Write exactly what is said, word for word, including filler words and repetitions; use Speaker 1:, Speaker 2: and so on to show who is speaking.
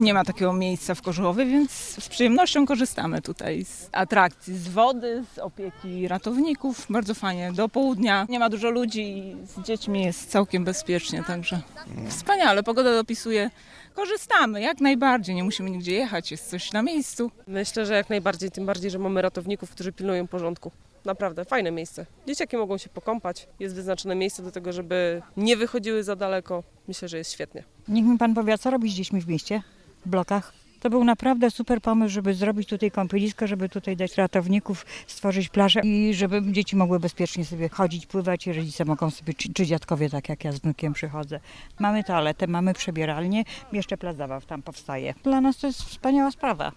Speaker 1: Nie ma takiego miejsca w Korzuchowie, więc z przyjemnością korzystamy tutaj z atrakcji, z wody, z opieki ratowników. Bardzo fajnie. Do południa nie ma dużo ludzi i z dziećmi jest całkiem bezpiecznie, także wspaniale. Pogoda dopisuje. Korzystamy jak najbardziej, nie musimy nigdzie jechać, jest coś na miejscu.
Speaker 2: Myślę, że jak najbardziej, tym bardziej, że mamy ratowników, którzy pilnują porządku. Naprawdę, fajne miejsce. Dzieciaki mogą się pokąpać, jest wyznaczone miejsce do tego, żeby nie wychodziły za daleko. Myślę, że jest świetnie.
Speaker 3: Niech mi pan powie, co robić z dziećmi w mieście, w blokach? To był naprawdę super pomysł, żeby zrobić tutaj kąpielisko, żeby tutaj dać ratowników, stworzyć plażę i żeby dzieci mogły bezpiecznie sobie chodzić, pływać i rodzice mogą sobie, czy, czy dziadkowie, tak jak ja z wnukiem przychodzę. Mamy toaletę, mamy przebieralnię, jeszcze plac zabaw tam powstaje. Dla nas to jest wspaniała sprawa.